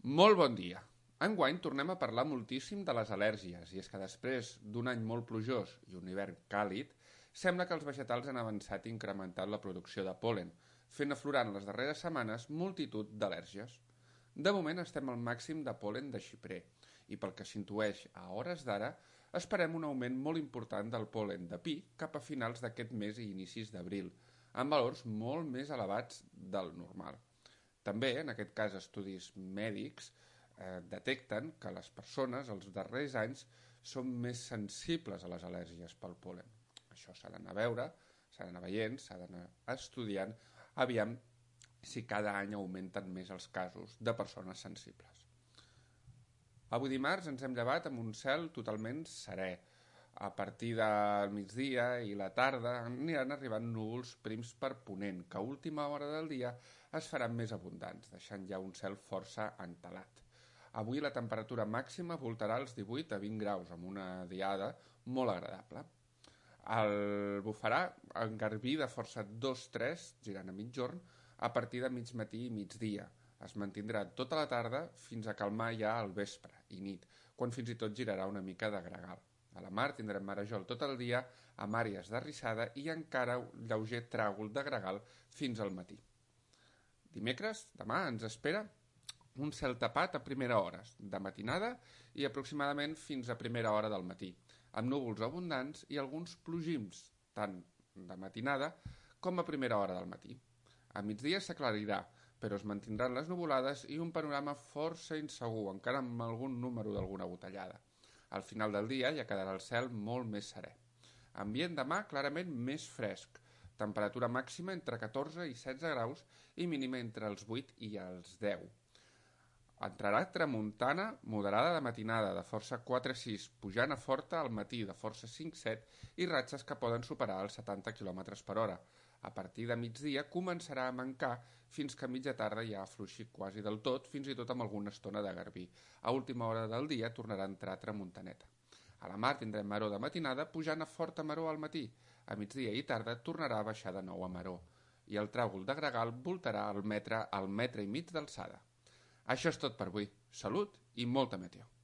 Molt bon dia. Enguany tornem a parlar moltíssim de les al·lèrgies, i és que després d'un any molt plujós i un hivern càlid, sembla que els vegetals han avançat i incrementat la producció de pol·len, fent aflorar en les darreres setmanes multitud d'al·lèrgies. De moment estem al màxim de pol·len de xiprer, i pel que s'intueix a hores d'ara, esperem un augment molt important del pol·len de pi cap a finals d'aquest mes i inicis d'abril, amb valors molt més elevats del normal. També, en aquest cas estudis mèdics, detecten que les persones els darrers anys són més sensibles a les al·lèrgies pel pol·len. Això s'ha d'anar a veure, s'ha d'anar veient, s'ha d'anar estudiant, aviam si cada any augmenten més els casos de persones sensibles. Avui dimarts ens hem llevat amb un cel totalment serè. A partir del migdia i la tarda aniran arribant núvols prims per ponent, que a última hora del dia es faran més abundants, deixant ja un cel força entelat. Avui la temperatura màxima voltarà als 18 a 20 graus, amb una diada molt agradable. El bufarà en garbí de força 2-3, girant a mitjorn, a partir de mig matí i migdia. Es mantindrà tota la tarda fins a calmar ja al vespre i nit, quan fins i tot girarà una mica de gregal. A la mar tindrem marejol tot el dia, amb àrees d'arrissada i encara un lleuger tràgol de gregal fins al matí. Dimecres, demà, ens espera un cel tapat a primera hora, de matinada i aproximadament fins a primera hora del matí, amb núvols abundants i alguns plogims, tant de matinada com a primera hora del matí. A migdia s'aclarirà, però es mantindran les nuvolades i un panorama força insegur, encara amb algun número d'alguna botellada. Al final del dia ja quedarà el cel molt més serè. Ambient demà clarament més fresc, temperatura màxima entre 14 i 16 graus i mínima entre els 8 i els 10. Entrarà tramuntana moderada de matinada de força 4-6, pujant a forta al matí de força 5-7 i ratxes que poden superar els 70 km per hora. A partir de migdia començarà a mancar fins que a mitja tarda ja afluixi quasi del tot, fins i tot amb alguna estona de garbí. A última hora del dia tornarà a entrar tramuntaneta. A la mar tindrem maror de matinada pujant a forta maror al matí. A migdia i tarda tornarà a baixar de nou a maror. I el tràgol de gregal voltarà al metre i mig d'alçada. Això és tot per avui. Salut i molta meteo.